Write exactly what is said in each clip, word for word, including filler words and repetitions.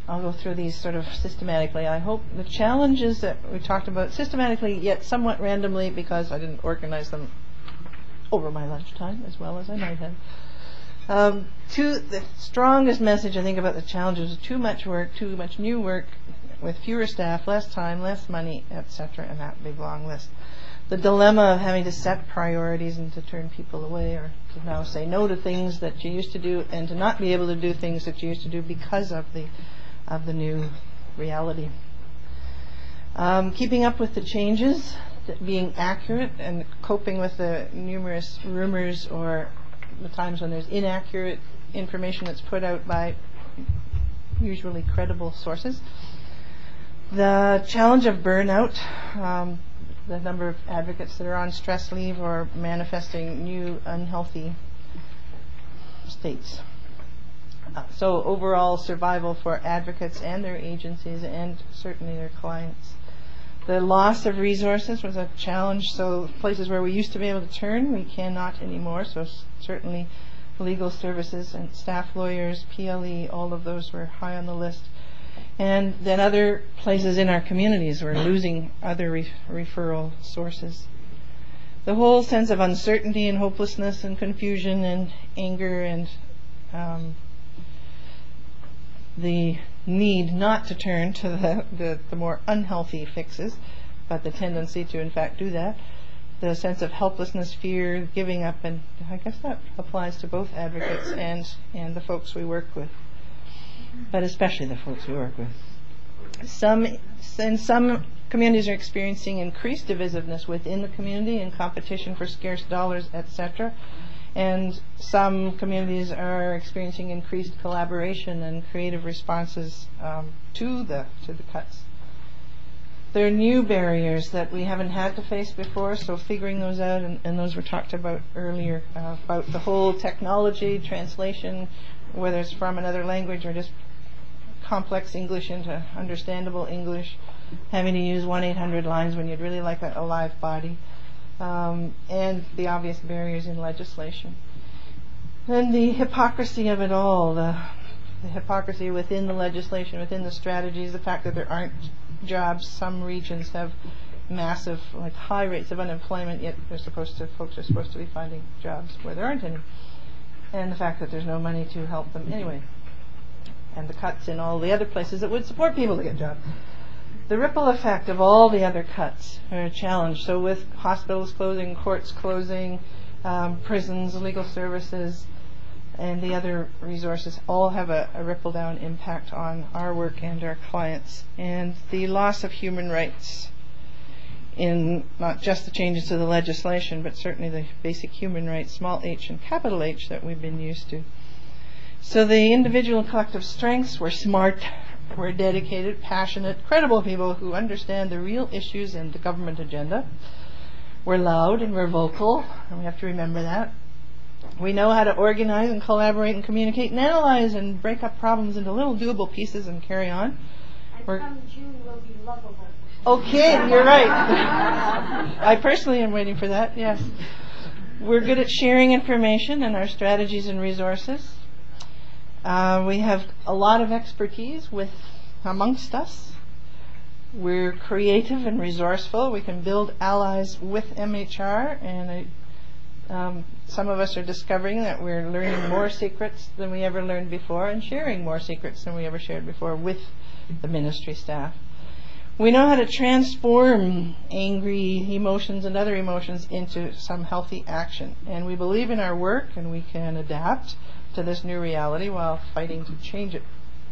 I'll go through these sort of systematically. I hope the challenges that we talked about systematically, yet somewhat randomly, because I didn't organize them over my lunchtime as well as I might have. Um, two, the strongest message I think about the challenges is too much work, too much new work, with fewer staff, less time, less money, et cetera, and that big long list. The dilemma of having to set priorities and to turn people away, or to now say no to things that you used to do, and to not be able to do things that you used to do because of the of the new reality. Um, keeping up with the changes, being accurate, and coping with the numerous rumors or the times when there's inaccurate information that's put out by usually credible sources. The challenge of burnout, um, the number of advocates that are on stress leave or manifesting new unhealthy states. Uh, so overall survival for advocates and their agencies and certainly their clients. The loss of resources was a challenge. So places where we used to be able to turn, we cannot anymore. So s- certainly legal services and staff lawyers, P L E, all of those were high on the list. And then other places in our communities were losing other re- referral sources. The whole sense of uncertainty and hopelessness and confusion and anger and um, the need not to turn to the, the, the more unhealthy fixes, but the tendency to in fact do that. The sense of helplessness, fear, giving up, and I guess that applies to both advocates and, and the folks we work with, but especially the folks we work with. Some, and some communities are experiencing increased divisiveness within the community and competition for scarce dollars, et cetera. And some communities are experiencing increased collaboration and creative responses um, to the to the cuts. There are new barriers that we haven't had to face before, so figuring those out, and, and those were talked about earlier, uh, about the whole technology, translation, whether it's from another language or just complex English into understandable English, having to use one eight hundred lines when you'd really like a, a live body. Um, and the obvious barriers in legislation. And the hypocrisy of it all, the, the hypocrisy within the legislation, within the strategies, the fact that there aren't jobs. Some regions have massive, like high rates of unemployment, yet they're supposed to, folks are supposed to be finding jobs where there aren't any. And the fact that there's no money to help them anyway. And the cuts in all the other places that would support people to get jobs. The ripple effect of all the other cuts are a challenge. So with hospitals closing, courts closing, um, prisons, legal services, and the other resources all have a, a ripple down impact on our work and our clients. And the loss of human rights in not just the changes to the legislation, but certainly the basic human rights, small h and capital H, that we've been used to. So the individual and collective strengths were smart, we're dedicated, passionate, credible people who understand the real issues and the government agenda. We're loud and we're vocal, and we have to remember that. We know how to organize and collaborate and communicate and analyze and break up problems into little doable pieces and carry on. And We're come June will be lovable. Okay, you're right. I personally am waiting for that, yes. We're good at sharing information and our strategies and resources. Uh, we have a lot of expertise with amongst us. We're creative and resourceful. We can build allies with M H R, and I, um, some of us are discovering that we're learning more secrets than we ever learned before and sharing more secrets than we ever shared before with the ministry staff. We know how to transform angry emotions and other emotions into some healthy action, and we believe in our work and we can adapt to this new reality while fighting to change it.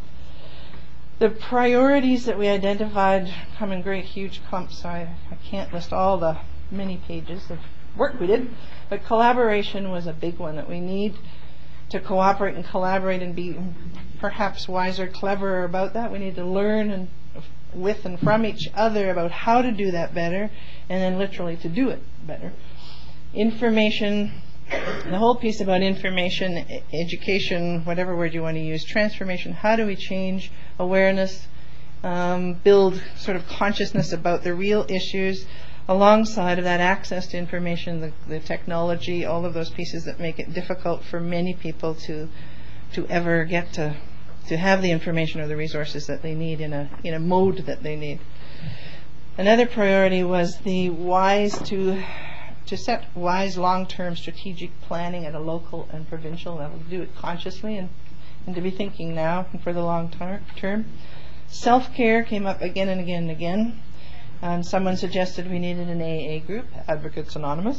The priorities that we identified come in great huge clumps. I, I can't list all the many pages of work we did, but collaboration was a big one, that we need to cooperate and collaborate and be perhaps wiser, cleverer about that. We need to learn and with and from each other about how to do that better, and then literally to do it better. Information, the whole piece about information, education, whatever word you want to use, transformation, how do we change awareness, um, build sort of consciousness about the real issues, alongside of that access to information, the, the technology, all of those pieces that make it difficult for many people to to ever get to to have the information or the resources that they need in a in a mode that they need. Another priority was the wise to to set wise long-term strategic planning at a local and provincial level, to do it consciously and, and to be thinking now and for the long tar- term. Self-care came up again and again and again. Um, someone suggested we needed an A A group, Advocates Anonymous.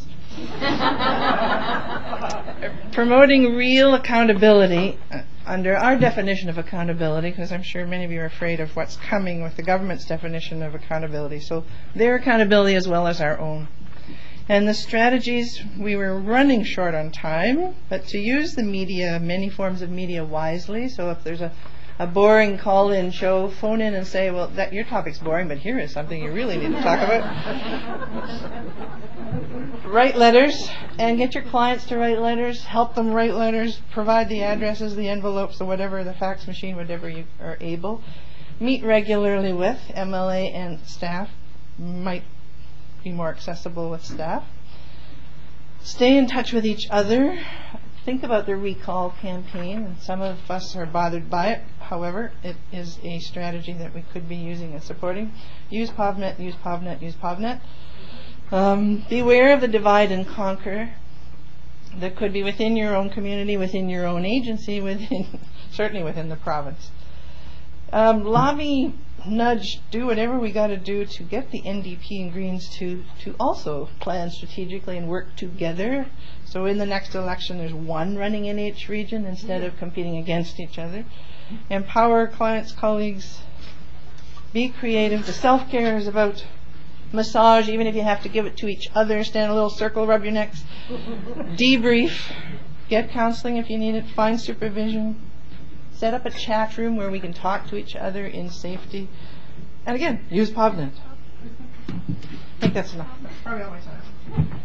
Promoting real accountability uh, under our definition of accountability, because I'm sure many of you are afraid of what's coming with the government's definition of accountability. So their accountability as well as our own. And the strategies, we were running short on time, but to use the media, many forms of media wisely. So if there's a a boring call-in show, phone in and say, well, that your topic's boring, but here is something you really need to talk about. Write letters and get your clients to write letters, help them write letters, provide the addresses, the envelopes, or whatever, the fax machine, whatever you are able. Meet regularly with M L A and staff. Might be more accessible with staff. Stay in touch with each other. Think about the recall campaign, and some of us are bothered by it. However, it is a strategy that we could be using and supporting. Use PovNet, use PovNet, use PovNet. Um, beware of the divide and conquer that could be within your own community, within your own agency, within certainly within the province. Um, lobby, nudge, do whatever we got to do to get the N D P and Greens to, to also plan strategically and work together. So in the next election, there's one running in each region instead of competing against each other. Empower clients, colleagues. Be creative. The self-care is about massage, even if you have to give it to each other. Stand in a little circle, rub your necks. Debrief. Get counseling if you need it. Find supervision. Set up a chat room where we can talk to each other in safety. And again, use PovNet. I think that's enough. That's probably all my time.